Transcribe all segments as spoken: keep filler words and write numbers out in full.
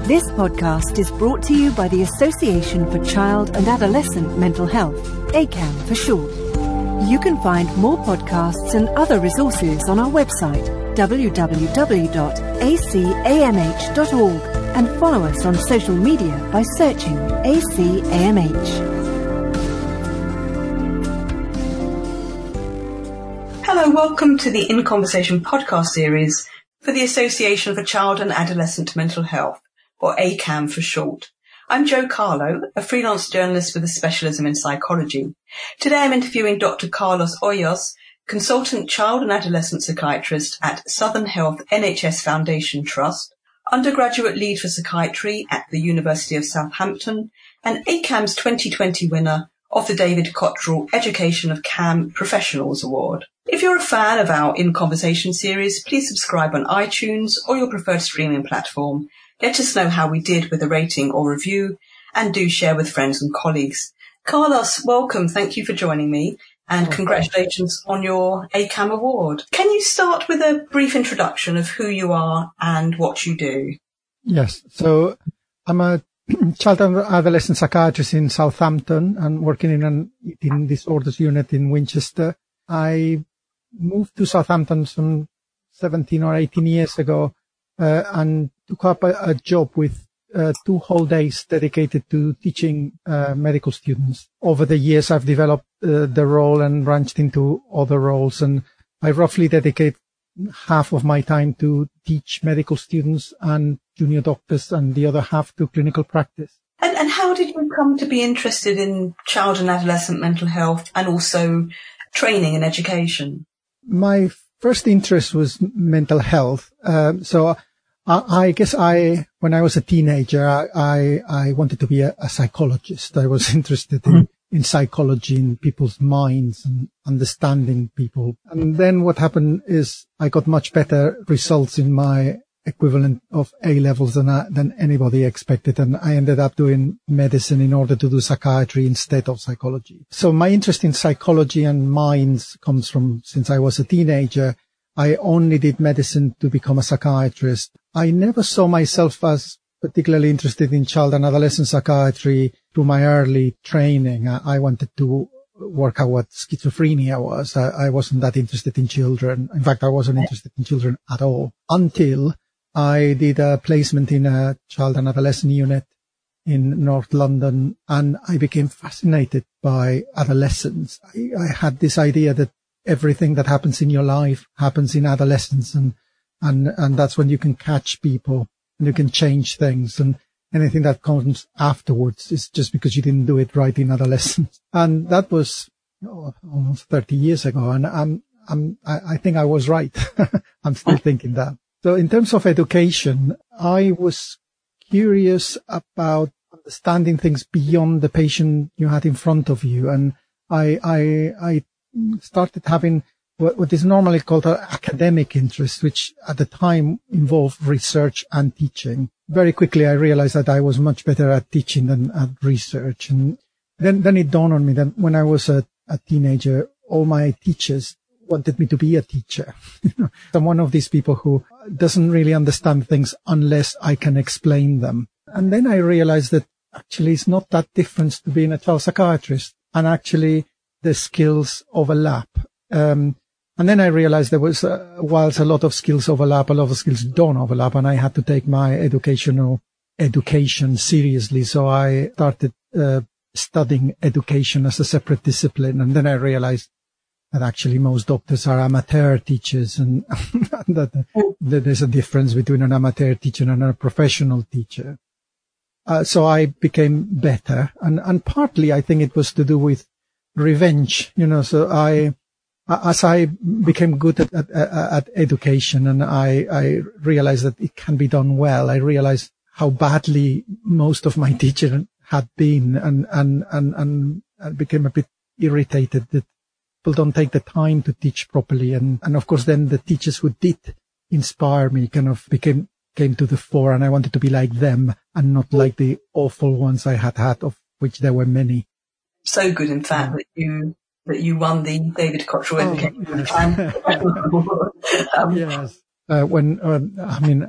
This podcast is brought to you by the Association for Child and Adolescent Mental Health, A C A M for short. You can find more podcasts and other resources on our website, w w w dot a c a m h dot org, and follow us on social media by searching A C A M H. Hello, welcome to the In Conversation podcast series for the Association for Child and Adolescent Mental Health, or A C A M for short. I'm Jo Carlo, a freelance journalist with a specialism in psychology. Today I'm interviewing Doctor Carlos Hoyos, consultant child and adolescent psychiatrist at Southern Health N H S Foundation Trust, undergraduate lead for psychiatry at the University of Southampton, and A C A M's twenty twenty winner of the David Cottrell Education of C A M Professionals Award. If you're a fan of our In Conversation series, please subscribe on iTunes or your preferred streaming platform. Let us know how we did with a rating or review, and do share with friends and colleagues. Carlos, welcome. Thank you for joining me, and congratulations on your A C A M award. Can you start with a brief introduction of who you are and what you do? Yes. So I'm a child and adolescent psychiatrist in Southampton and working in an eating disorders unit in Winchester. I moved to Southampton some seventeen or eighteen years ago uh, and took up a, a job with uh, two whole days dedicated to teaching uh, medical students. Over the years, I've developed uh, the role and branched into other roles, and I roughly dedicate half of my time to teach medical students and junior doctors, and the other half to clinical practice. And, and how did you come to be interested in child and adolescent mental health and also training and education? My first interest was mental health. Um, so I, I guess I, when I was a teenager, I, I, I wanted to be a, a psychologist. I was interested in, in psychology, in people's minds and understanding people. And then what happened is I got much better results in my equivalent of A-levels than, I, than anybody expected. And I ended up doing medicine in order to do psychiatry instead of psychology. So my interest in psychology and minds comes from since I was a teenager. I only did medicine to become a psychiatrist. I never saw myself as particularly interested in child and adolescent psychiatry through my early training. I, I wanted to work out what schizophrenia was. I, I wasn't that interested in children. In fact, I wasn't interested in children at all until I did a placement in a child and adolescent unit in North London, and I became fascinated by adolescence. I, I had this idea that everything that happens in your life happens in adolescence, and, and, and that's when you can catch people and you can change things, and anything that comes afterwards is just because you didn't do it right in adolescence. And that was oh, almost thirty years ago, and I'm, I'm, I, I think I was right. I'm still thinking that. So in terms of education, I was curious about understanding things beyond the patient you had in front of you. And I, I, I started having what, what is normally called an academic interest, which at the time involved research and teaching. Very quickly, I realized that I was much better at teaching than at research. And then, then it dawned on me that when I was a, a teenager, all my teachers wanted me to be a teacher. I'm one of these people who doesn't really understand things unless I can explain them. And then I realized that actually it's not that different to being a child psychiatrist, and actually the skills overlap. Um, and then I realized there was, uh, whilst a lot of skills overlap, a lot of skills don't overlap, and I had to take my educational education seriously. So I started uh, studying education as a separate discipline. And then I realized that actually most doctors are amateur teachers, and that, that there's a difference between an amateur teacher and a professional teacher. Uh, so I became better, and, and partly I think it was to do with revenge, you know, so I, as I became good at, at, at education, and I, I realized that it can be done well, I realized how badly most of my teachers had been, and, and, and, and I became a bit irritated that people don't take the time to teach properly. And, and of course, then the teachers who did inspire me kind of became, came to the fore, and I wanted to be like them and not like the awful ones I had had, of which there were many. So good, in fact, that you, that you won the David Cottrell Education. Oh, yes. um, yes. Uh, when, uh, I mean,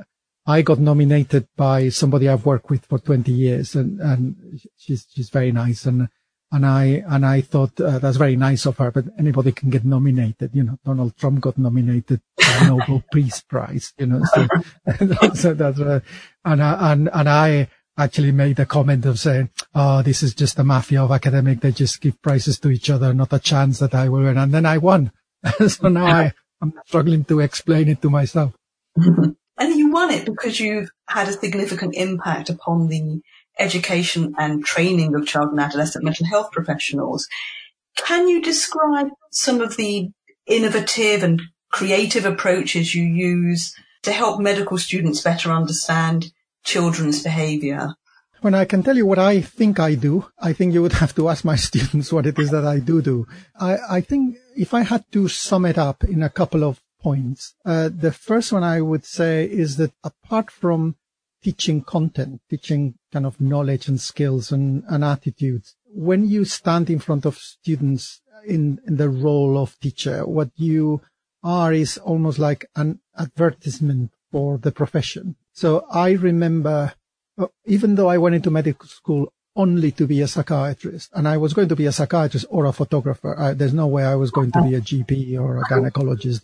I got nominated by somebody I've worked with for twenty years, and, and she's, she's very nice. And, and I, and I thought, uh, that's very nice of her, but anybody can get nominated. You know, Donald Trump got nominated for the Nobel Peace Prize, you know, so, so that's, uh, and, I, and, and I actually made a comment of saying, oh, this is just the mafia of academic. They just give prizes to each other, not a chance that I will win. And then I won. So now I, I'm struggling to explain it to myself. And you won it because you've had a significant impact upon the education and training of child and adolescent mental health professionals. Can you describe some of the innovative and creative approaches you use to help medical students better understand children's behaviour? When I can tell you what I think I do, I think you would have to ask my students what it is that I do do. I, I think if I had to sum it up in a couple of points. Uh, the first one I would say is that apart from teaching content, teaching kind of knowledge and skills and, and attitudes, when you stand in front of students in, in the role of teacher, what you are is almost like an advertisement for the profession. So I remember, even though I went into medical school only to be a psychiatrist, and I was going to be a psychiatrist or a photographer. I, there's no way I was going to be a G P or a gynecologist.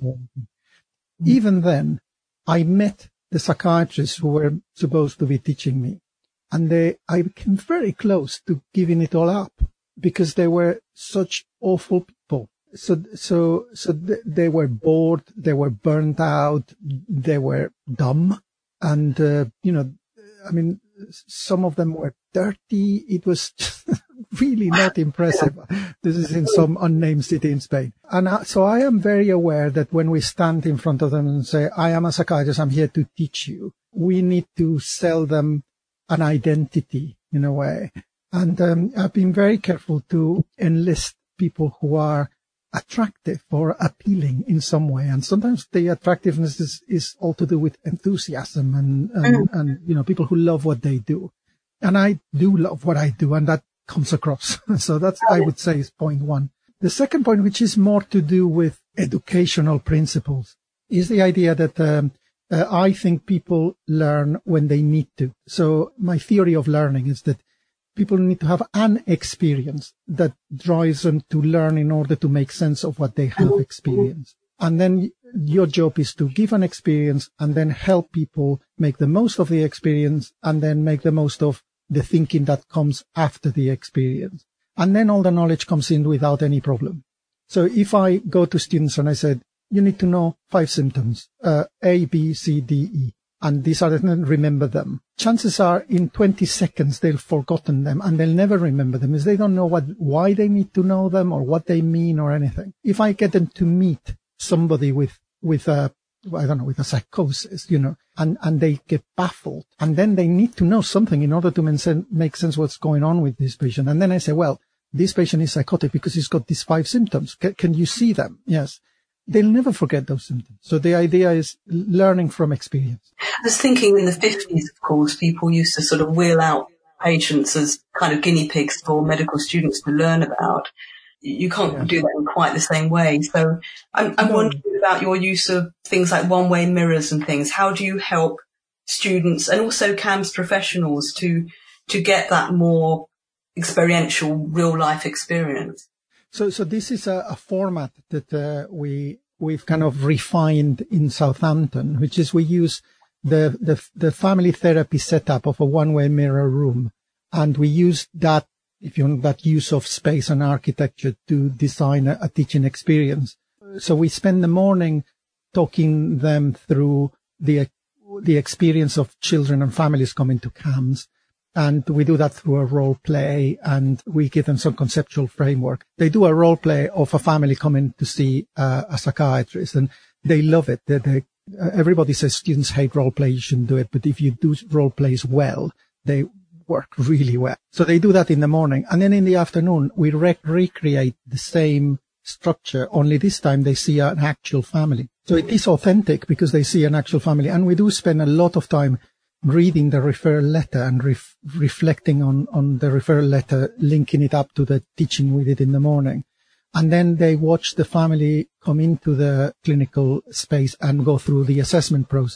Even then, I met the psychiatrists who were supposed to be teaching me, and they, I became very close to giving it all up because they were such awful people. So, so, so th- they were bored, they were burnt out, they were dumb, and uh, you know, I mean, some of them were dirty. It was really not impressive. This is in some unnamed city in Spain. And I, so I am very aware that when we stand in front of them and say, I am a psychiatrist, I'm here to teach you, we need to sell them an identity in a way. And um, I've been very careful to enlist people who are attractive or appealing in some way. And sometimes the attractiveness is, is all to do with enthusiasm and, and, mm. and, you know, people who love what they do. And I do love what I do, and that comes across. So that's, I would say, is point one. The second point, which is more to do with educational principles, is the idea that um, uh, I think people learn when they need to. So my theory of learning is that people need to have an experience that drives them to learn in order to make sense of what they have experienced. And then your job is to give an experience and then help people make the most of the experience and then make the most of the thinking that comes after the experience. And then all the knowledge comes in without any problem. So if I go to students and I said, you need to know five symptoms, uh, A, B, C, D, E. And these are, remember them. Chances are in twenty seconds they'll forgotten them and they'll never remember them, as they don't know what, why they need to know them or what they mean or anything. If I get them to meet somebody with, with a, I don't know, with a psychosis, you know, and, and they get baffled, and then they need to know something in order to make sense what's going on with this patient. And then I say, well, this patient is psychotic because he's got these five symptoms. Can, can you see them? Yes. They'll never forget those symptoms. So the idea is learning from experience. I was thinking in the fifties, of course, people used to sort of wheel out patients as kind of guinea pigs for medical students to learn about. You can't yeah. do that in quite the same way. So I'm, I'm no. wondering about your use of things like one-way mirrors and things. How do you help students and also C A M S professionals to to get that more experiential, real-life experience? So, so this is a, a format that uh, we we've kind of refined in Southampton, which is we use the the, the family therapy setup of a one-way mirror room, and we use that, if you want, that use of space and architecture to design a, a teaching experience. So we spend the morning talking them through the the experience of children and families coming to C A M S. And we do that through a role play, and we give them some conceptual framework. They do a role play of a family coming to see uh, a psychiatrist, and they love it. They, they, uh, everybody says students hate role play, you shouldn't do it. But if you do role plays well, they work really well. So they do that in the morning. And then in the afternoon, we rec- recreate the same structure, only this time they see an actual family. So it is authentic because they see an actual family. And we do spend a lot of time reading the referral letter and ref- reflecting on, on the referral letter, linking it up to the teaching we did in the morning. And then they watch the family come into the clinical space and go through the assessment process.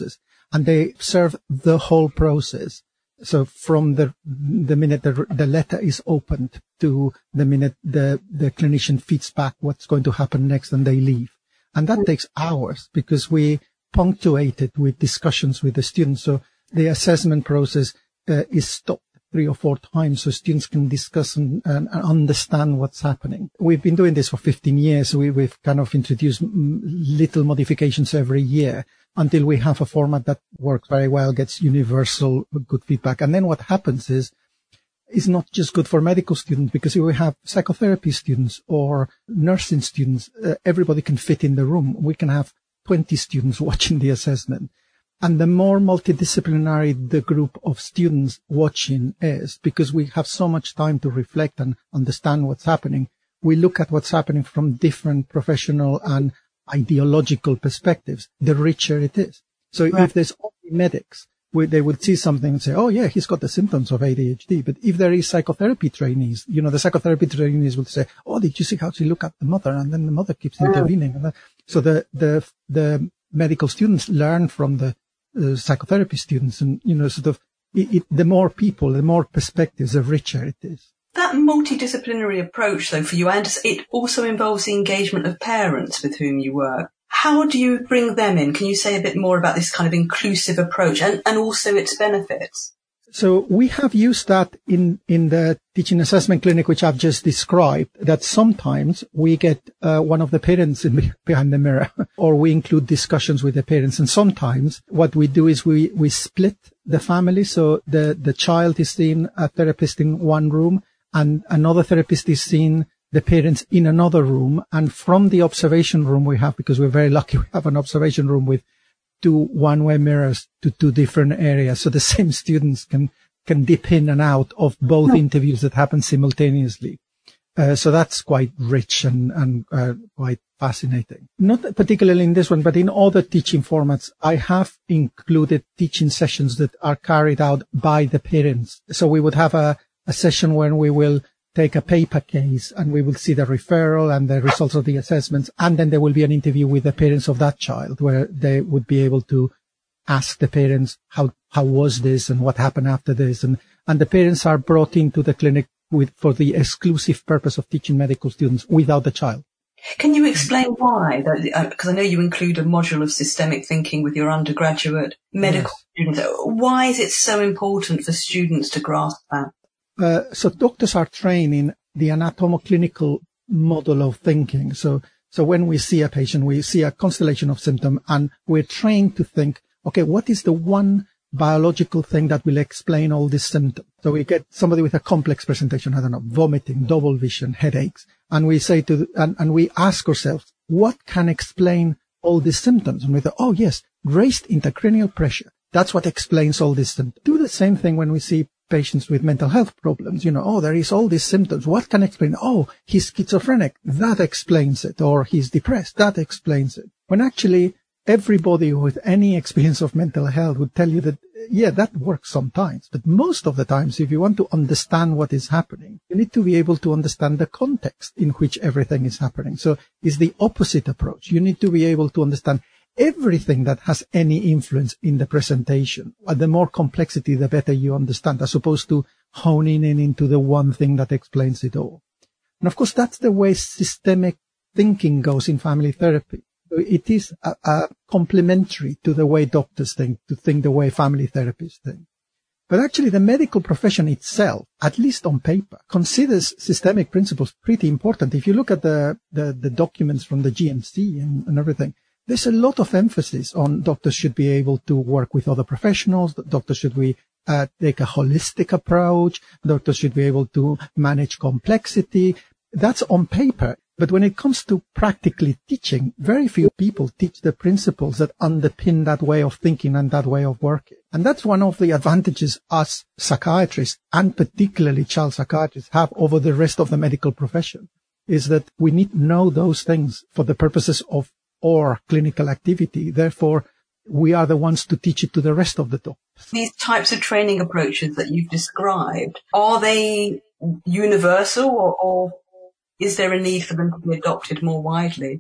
and they observe the whole process. So from the the minute the, the letter is opened to the minute the, the clinician feeds back what's going to happen next and they leave. And that takes hours because we punctuate it with discussions with the students. So the assessment process uh, is stopped three or four times so students can discuss and, and, and understand what's happening. We've been doing this for fifteen years. We, we've kind of introduced m- little modifications every year until we have a format that works very well, gets universal good feedback. And then what happens is, is not just good for medical students, because if we have psychotherapy students or nursing students, uh, everybody can fit in the room. We can have twenty students watching the assessment. And the more multidisciplinary the group of students watching is, because we have so much time to reflect and understand what's happening, we look at what's happening from different professional and ideological perspectives, the richer it is. So right. If there's only medics, we, they would see something and say, oh yeah, he's got the symptoms of A D H D. But if there is psychotherapy trainees, you know, the psychotherapy trainees would say, oh, did you see how she look at the mother? And then the mother keeps intervening. And that, so the, the, the medical students learn from the uh, psychotherapy students, and, you know, sort of, it, it, the more people, the more perspectives, the richer it is. That multidisciplinary approach, though, for you, and it also involves the engagement of parents with whom you work. How do you bring them in? Can you say a bit more about this kind of inclusive approach and, and also its benefits? So we have used that in, in the teaching assessment clinic, which I've just described, that sometimes we get uh, one of the parents in, behind the mirror, or we include discussions with the parents. And sometimes what we do is we, we split the family. So the, the child is seeing a therapist in one room and another therapist is seeing the parents in another room. And from the observation room we have, because we're very lucky, we have an observation room with two one-way mirrors to two different areas. So the same students can, can dip in and out of both interviews that happen simultaneously. Uh, so that's quite rich and, and uh, quite fascinating. Not particularly in this one, but in other teaching formats, I have included teaching sessions that are carried out by the parents. So we would have a, a session when we will take a paper case and we will see the referral and the results of the assessments. And then there will be an interview with the parents of that child where they would be able to ask the parents, how, how was this and what happened after this? And, and the parents are brought into the clinic with, for the exclusive purpose of teaching medical students without the child. Can you explain why? Because I know you include a module of systemic thinking with your undergraduate medical yes. students. Why is it so important for students to grasp that? Uh, so doctors are trained in the anatomo-clinical model of thinking. So, so when we see a patient, we see a constellation of symptoms and we're trained to think, okay, what is the one biological thing that will explain all these symptoms? So we get somebody with a complex presentation, I don't know, vomiting, double vision, headaches. And we say to, the, and, and we ask ourselves, what can explain all these symptoms? And we thought, oh yes, raised intracranial pressure. That's what explains all these symptoms. Do the same thing when we see patients with mental health problems. You know, oh, there is all these symptoms. What can explain? Oh, he's schizophrenic. That explains it. Or he's depressed. That explains it. When actually everybody with any experience of mental health would tell you that, yeah, that works sometimes. But most of the times, if you want to understand what is happening, you need to be able to understand the context in which everything is happening. So it's the opposite approach. You need to be able to understand everything that has any influence in the presentation. The more complexity, the better you understand, as opposed to honing in into the one thing that explains it all. And of course, that's the way systemic thinking goes in family therapy. It is a, a complementary to the way doctors think, to think the way family therapists think. But actually, the medical profession itself, at least on paper, considers systemic principles pretty important. If you look at the, the, the documents from the G M C and, and everything, there's a lot of emphasis on doctors should be able to work with other professionals. Doctors should be, uh, take a holistic approach. Doctors should be able to manage complexity. That's on paper. But when it comes to practically teaching, very few people teach the principles that underpin that way of thinking and that way of working. And that's one of the advantages us psychiatrists, and particularly child psychiatrists, have over the rest of the medical profession, is that we need to know those things for the purposes of or clinical activity. Therefore, we are the ones to teach it to the rest of the doctors. These types of training approaches that you've described, are they universal or, or is there a need for them to be adopted more widely?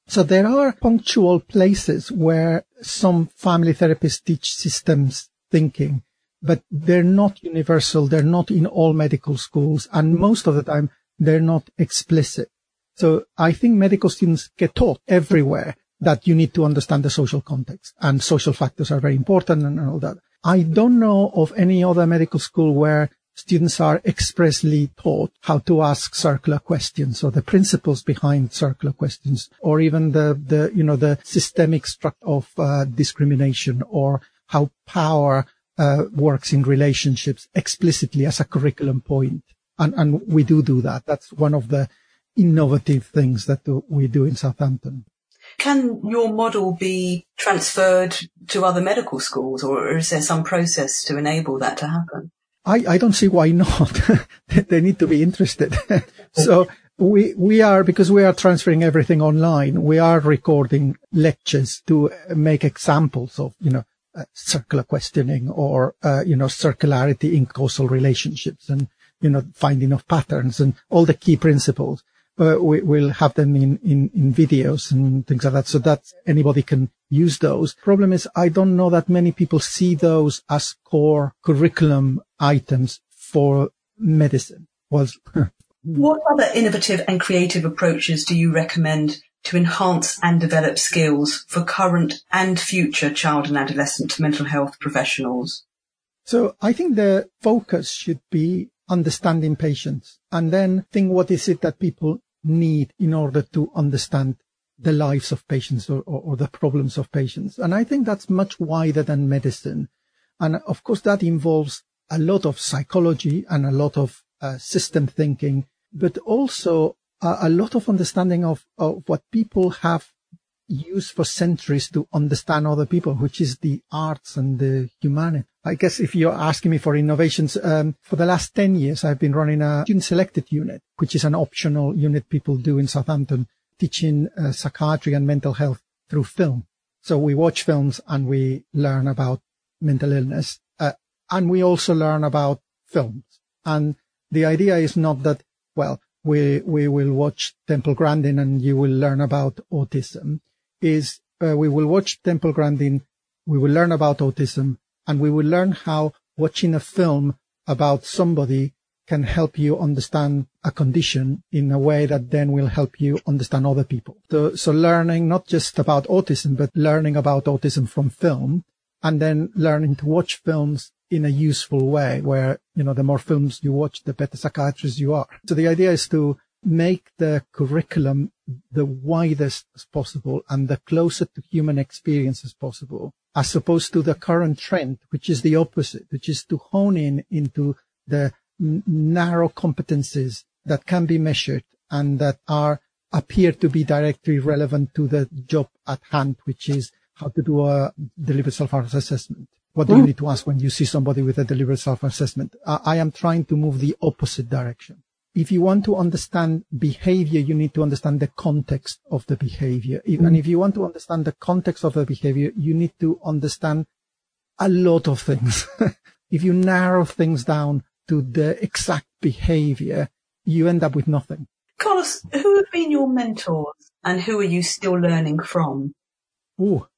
So there are punctual places where some family therapists teach systems thinking, but they're not universal. They're not in all medical schools. And most of the time, they're not explicit. So I think medical students get taught everywhere that you need to understand the social context, and social factors are very important and all that. I don't know of any other medical school where students are expressly taught how to ask circular questions, or the principles behind circular questions, or even the, the you know, the systemic structure of uh, discrimination, or how power uh, works in relationships explicitly as a curriculum point. And, and we do do that. That's one of the innovative things that we do in Southampton. Can your model be transferred to other medical schools, or is there some process to enable that to happen? I, I don't see why not. They need to be interested. So we, we are, because we are transferring everything online, we are recording lectures to make examples of, you know, uh, circular questioning, or, uh, you know, circularity in causal relationships, and, you know, finding of patterns and all the key principles. Uh, we will have them in, in, in videos and things like that, so that anybody can use those. Problem is, I don't know that many people see those as core curriculum items for medicine. Well, what other innovative and creative approaches do you recommend to enhance and develop skills for current and future child and adolescent mental health professionals? So I think the focus should be understanding patients, and then think what is it that people need in order to understand the lives of patients, or, or, or the problems of patients. And I think that's much wider than medicine. And of course, that involves a lot of psychology and a lot of uh, system thinking, but also a, a lot of understanding of, of what people have used for centuries to understand other people, which is the arts and the humanity. I guess if you're asking me for innovations, um, for the last ten years, I've been running a student-selected unit, which is an optional unit people do in Southampton, teaching uh, psychiatry and mental health through film. So we watch films and we learn about mental illness, uh, and we also learn about films. And the idea is not that, well, we we will watch Temple Grandin and you will learn about autism. Is uh, we will watch Temple Grandin, we will learn about autism, and we will learn how watching a film about somebody can help you understand a condition in a way that then will help you understand other people. So, so learning not just about autism, but learning about autism from film, and then learning to watch films in a useful way where, you know, the more films you watch, the better psychiatrist you are. So the idea is to make the curriculum the widest as possible and the closer to human experience as possible, as opposed to the current trend, which is the opposite, which is to hone in into the n- narrow competencies that can be measured and that are appear to be directly relevant to the job at hand, which is how to do a deliberate self-assessment. What do you need to ask when you see somebody with a deliberate self-assessment? I, I am trying to move the opposite direction. If you want to understand behavior, you need to understand the context of the behavior. And if you want to understand the context of the behavior, you need to understand a lot of things. If you narrow things down to the exact behavior, you end up with nothing. Carlos, who have been your mentors and who are you still learning from? Ooh,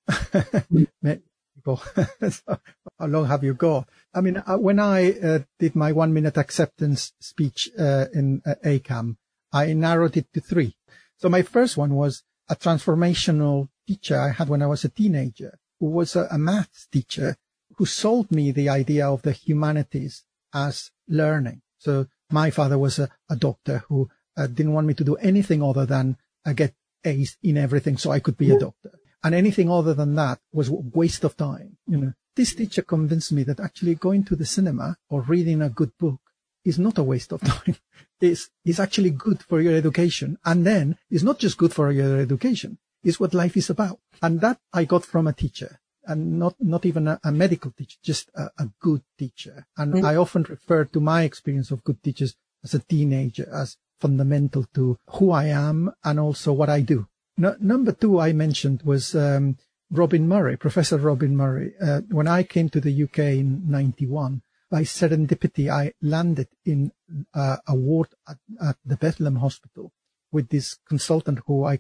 people. How long have you got? I mean, when I uh, did my one minute acceptance speech uh, in uh, A C A M, I narrowed it to three. So my first one was a transformational teacher I had when I was a teenager, who was a, a maths teacher who sold me the idea of the humanities as learning. So my father was a, a doctor who uh, didn't want me to do anything other than uh, get A's in everything so I could be a doctor. And anything other than that was a waste of time. You know, this teacher convinced me that actually going to the cinema or reading a good book is not a waste of time. It's, it's actually good for your education. And then it's not just good for your education. It's what life is about. And that I got from a teacher, and not, not even a, a medical teacher, just a, a good teacher. And mm. I often refer to my experience of good teachers as a teenager as fundamental to who I am and also what I do. No, number two I mentioned was um, Robin Murray, Professor Robin Murray. Uh, when I came to the U K in ninety-one, by serendipity, I landed in uh, a ward at, at the Bethlehem Hospital with this consultant who I could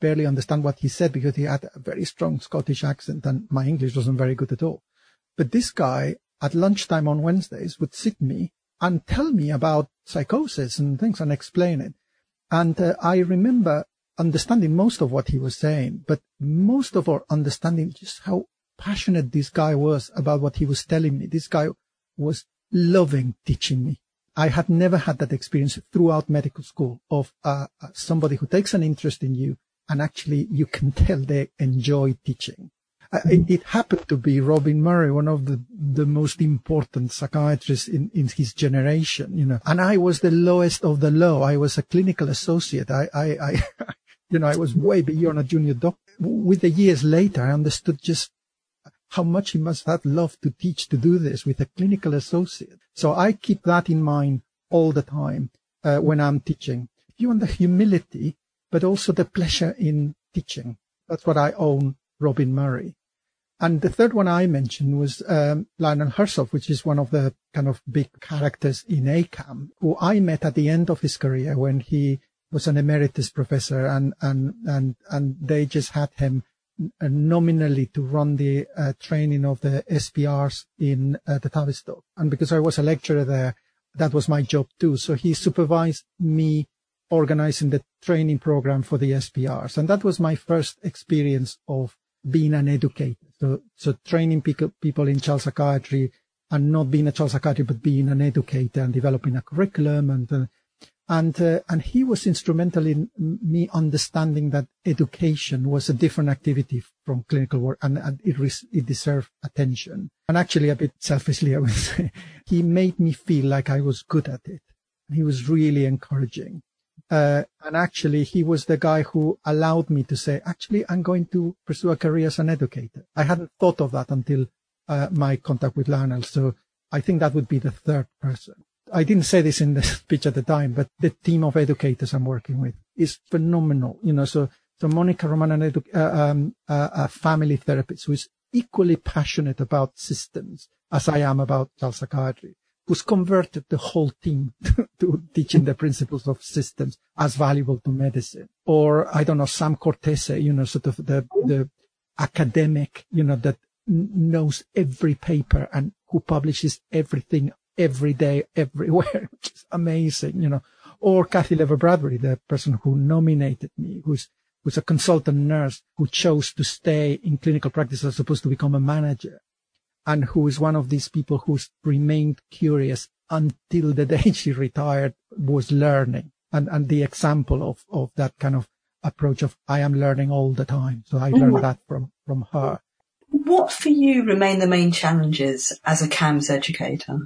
barely understand what he said because he had a very strong Scottish accent and my English wasn't very good at all. But this guy at lunchtime on Wednesdays would sit me and tell me about psychosis and things and explain it. And uh, I remember understanding most of what he was saying, but most of all understanding just how passionate this guy was about what he was telling me. This guy was loving teaching me. I had never had that experience throughout medical school of uh, somebody who takes an interest in you and actually you can tell they enjoy teaching. Uh, it, it happened to be Robin Murray, one of the, the most important psychiatrists in, in his generation, you know, and I was the lowest of the low. I was a clinical associate. I, I, I you know, I was way beyond a junior doctor. With the years later, I understood just how much he must have loved to teach, to do this with a clinical associate. So I keep that in mind all the time uh, when I'm teaching. You want the humility, but also the pleasure in teaching. That's what I own Robin Murray. And the third one I mentioned was um, Lionel Herzog, which is one of the kind of big characters in A C A M, who I met at the end of his career when he was an emeritus professor, and and and and they just had him nominally to run the uh, training of the S P Rs in uh, the Tavistock. And because I was a lecturer there, that was my job too. So he supervised me organizing the training program for the S P Rs. And that was my first experience of being an educator. So, so training people, people in child psychiatry and not being a child psychiatrist, but being an educator and developing a curriculum. And, uh, and, uh, and he was instrumental in me understanding that education was a different activity from clinical work, and, and it, res- it deserved attention. And actually, a bit selfishly, I would say, he made me feel like I was good at it. He was really encouraging. Uh, and actually, he was the guy who allowed me to say, actually, I'm going to pursue a career as an educator. I hadn't thought of that until uh, my contact with Lionel. So I think that would be the third person. I didn't say this in the speech at the time, but the team of educators I'm working with is phenomenal. You know, so, so Monica Roman, an edu- uh, um, uh, a family therapist who is equally passionate about systems as I am about child psychiatry, who's converted the whole team to teaching the principles of systems as valuable to medicine. Or, I don't know, Sam Cortese, you know, sort of the, the academic, you know, that n- knows every paper and who publishes everything every day, everywhere, which is amazing, you know. Or Kathy Lever-Bradbury, the person who nominated me, who's, who's a consultant nurse who chose to stay in clinical practice as opposed to become a manager, and who is one of these people who's remained curious until the day she retired, was learning. And, and the example of, of that kind of approach of, I am learning all the time. So I learned mm-hmm. that from, from her. What for you remain the main challenges as a C A M S educator?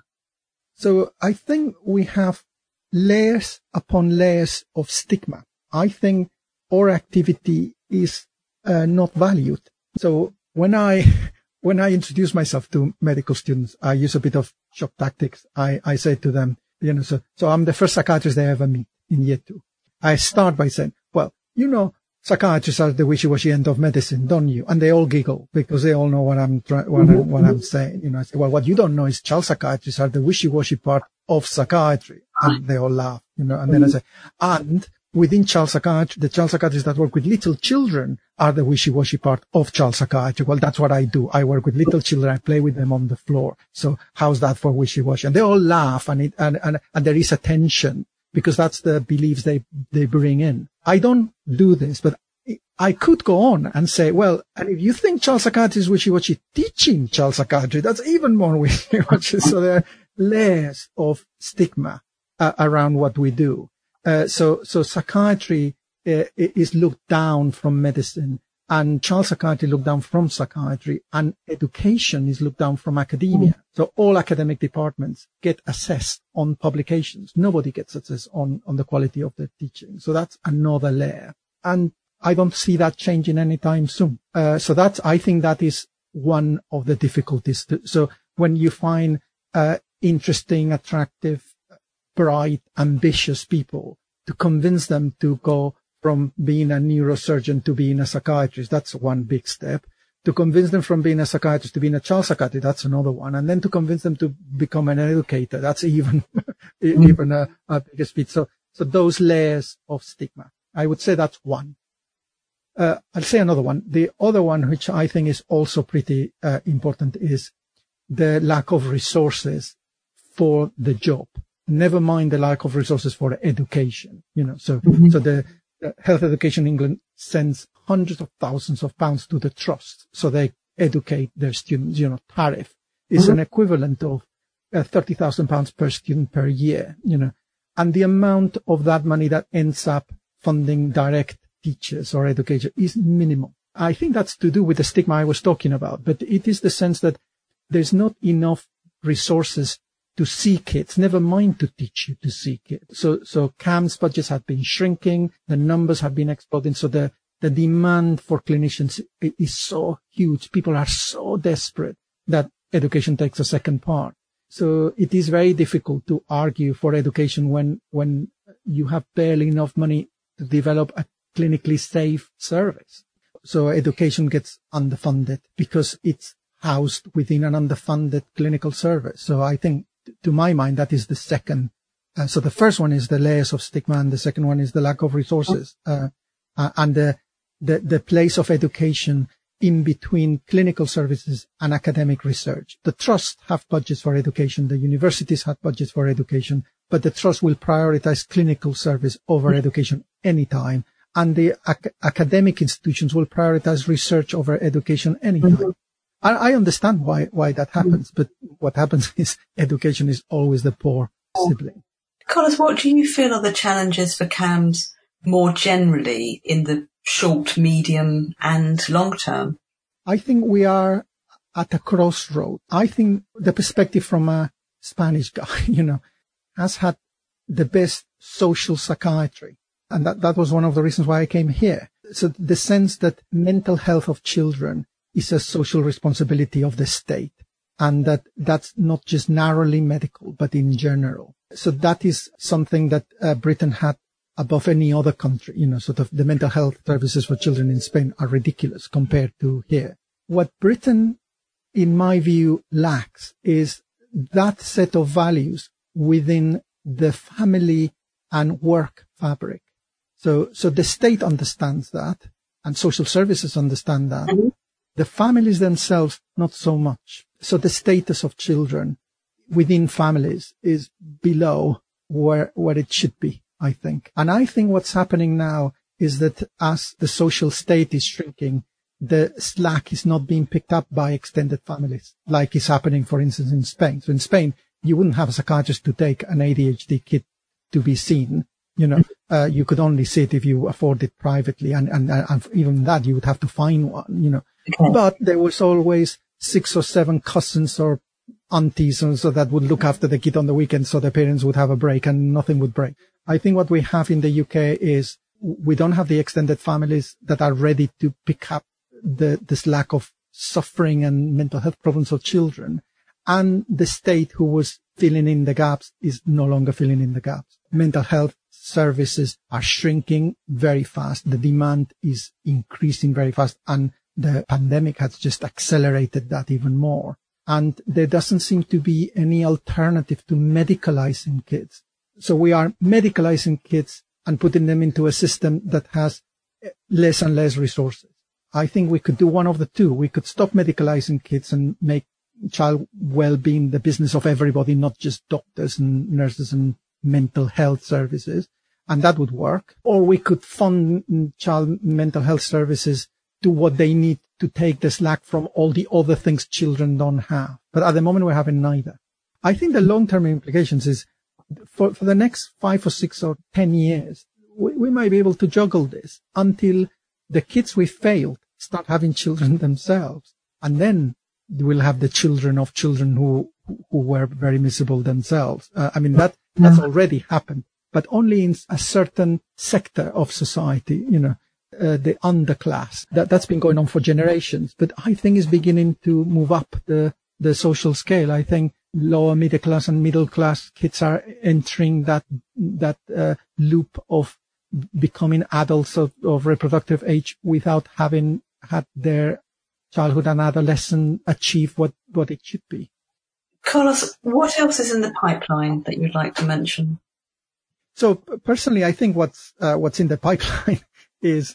So I think we have layers upon layers of stigma. I think our activity is uh, not valued. So when I, when I introduce myself to medical students, I use a bit of shock tactics. I, I say to them, you know, so, so I'm the first psychiatrist they ever meet in year two. I start by saying, well, you know, psychiatrists are the wishy-washy end of medicine, don't you? And they all giggle because they all know what I'm trying, what, mm-hmm. what I'm saying. You know, I say, well, what you don't know is child psychiatrists are the wishy-washy part of psychiatry. And they all laugh, you know, and then I say, and within child psychiatry, the child psychiatrists that work with little children are the wishy-washy part of child psychiatry. Well, that's what I do. I work with little children. I play with them on the floor. So how's that for wishy-washy? And they all laugh, and it, and, and, and there is a tension because that's the beliefs they, they bring in. I don't do this, but I could go on and say, well, and if you think child psychiatry is wishy-washy, teaching child psychiatry, that's even more wishy-washy. So there are layers of stigma uh, around what we do. Uh, so, so psychiatry uh, is looked down from medicine, and child psychiatry looked down from psychiatry, and education is looked down from academia. Mm. So all academic departments get assessed on publications. Nobody gets assessed on, on the quality of the teaching. So that's another layer. And I don't see that changing anytime soon. Uh, so that's, I think that is one of the difficulties. To, so when you find, uh, interesting, attractive, bright, ambitious people, to convince them to go from being a neurosurgeon to being a psychiatrist, that's one big step. To convince them from being a psychiatrist to being a child psychiatrist, that's another one. And then to convince them to become an educator, that's even, mm. even a, a bigger speed. So, so those layers of stigma, I would say that's one. Uh, I'll say another one. The other one, which I think is also pretty uh, important, is the lack of resources for the job. Never mind the lack of resources for education. You know, so mm-hmm. so the, the Health Education England sends hundreds of thousands of pounds to the trust, so they educate their students. You know, tariff is mm-hmm. an equivalent of uh, thirty thousand pounds per student per year. You know, and the amount of that money that ends up funding direct teachers or educators is minimal. I think that's to do with the stigma I was talking about, but it is the sense that there's not enough resources to see kids, never mind to teach you to see kids. So, so C A M's budgets have been shrinking, the numbers have been exploding, so the, the demand for clinicians is so huge. People are so desperate that education takes a second part. So it is very difficult to argue for education when, when you have barely enough money to develop a clinically safe service. So education gets underfunded because it's housed within an underfunded clinical service. So I think, to my mind, that is the second. Uh, so the first one is the layers of stigma, and the second one is the lack of resources, uh, uh, and the, the, the place of education in between clinical services and academic research. The trusts have budgets for education. The universities have budgets for education, but the trust will prioritize clinical service over education anytime. And the ac- academic institutions will prioritize research over education anytime. Mm-hmm. I, I understand why, why that happens, but what happens is education is always the poor sibling. Carlos, what do you feel are the challenges for C A Ms more generally in the short, medium and long term? I think we are at a crossroad. I think the perspective from a Spanish guy, you know, has had the best social psychiatry. And that, that was one of the reasons why I came here. So the sense that mental health of children is a social responsibility of the state, and that that's not just narrowly medical, but in general. So that is something that uh, Britain had above any other country. You know, sort of the mental health services for children in Spain are ridiculous compared to here. What Britain, in my view, lacks is that set of values within the family and work fabric. So, so the state understands that, and social services understand that. Mm-hmm. The families themselves, not so much. So the status of children within families is below where, where it should be, I think. And I think what's happening now is that as the social state is shrinking, the slack is not being picked up by extended families, like is happening, for instance, in Spain. So in Spain, you wouldn't have a psychiatrist to take an A D H D kid to be seen. You know, uh, you could only see it if you afford it privately, and, and, and even that you would have to find one, you know. Okay. But there was always six or seven cousins or aunties or so that would look after the kid on the weekend, so the parents would have a break and nothing would break. I think what we have in the U K is we don't have the extended families that are ready to pick up the this lack of suffering and mental health problems of children, and the state, who was filling in the gaps, is no longer filling in the gaps. Mental health services are shrinking very fast. The demand is increasing very fast, and the pandemic has just accelerated that even more. And there doesn't seem to be any alternative to medicalizing kids. So we are medicalizing kids and putting them into a system that has less and less resources. I think we could do one of the two. We could stop medicalizing kids and make child well-being the business of everybody, not just doctors and nurses and mental health services. And that would work. Or we could fund child mental health services to what they need to take the slack from all the other things children don't have. But at the moment, we're having neither. I think the long-term implications is for, for the next five or six or ten years, we, we might be able to juggle this until the kids we failed start having children themselves. And then we'll have the children of children who, who were very miserable themselves. Uh, I mean, that, that's already happened, but only in a certain sector of society, you know, uh, the underclass. That, that's been going on for generations, but I think is beginning to move up the, the social scale. I think lower middle class and middle class kids are entering that, that, uh, loop of becoming adults of, of reproductive age without having had their childhood and adolescence achieve what, what it should be. Carlos, what else is in the pipeline that you'd like to mention? So personally, I think what's, uh, what's in the pipeline is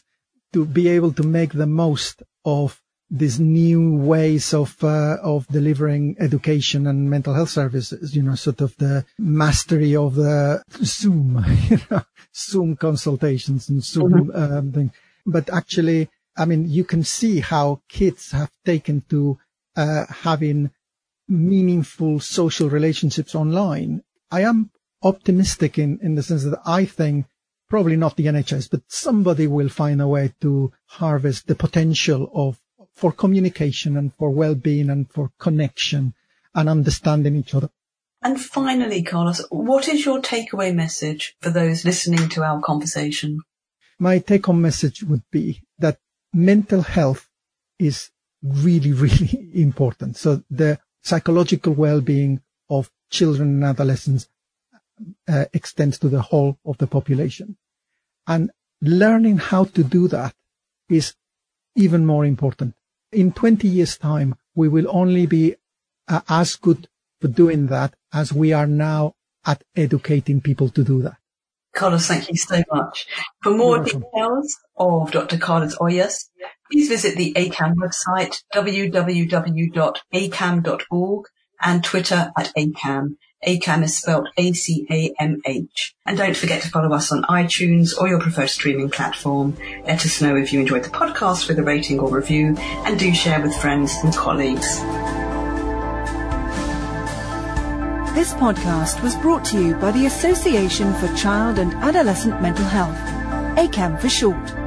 to be able to make the most of these new ways of uh, of delivering education and mental health services, you know, sort of the mastery of the Zoom, you know, Zoom consultations and Zoom mm-hmm. um, thing. But actually, I mean, you can see how kids have taken to uh, having meaningful social relationships online. I am optimistic in, in the sense that I think probably not the N H S, but somebody will find a way to harvest the potential of for communication and for well-being and for connection and understanding each other. And finally, Carlos, what is your takeaway message for those listening to our conversation? My take-home message would be that mental health is really, really important. So the psychological well-being of children and adolescents uh, extends to the whole of the population. And learning how to do that is even more important. In twenty years' time, we will only be uh, as good for doing that as we are now at educating people to do that. Carlos, thank you so much. For more details of Doctor Carlos Hoyos, please visit the A C A M website, w w w dot a c a m dot org, and Twitter at A C A M. A C A M is spelled A C A M H. And don't forget to follow us on iTunes or your preferred streaming platform. Let us know if you enjoyed the podcast with a rating or review, and do share with friends and colleagues. This podcast was brought to you by the Association for Child and Adolescent Mental Health, A C A M for short.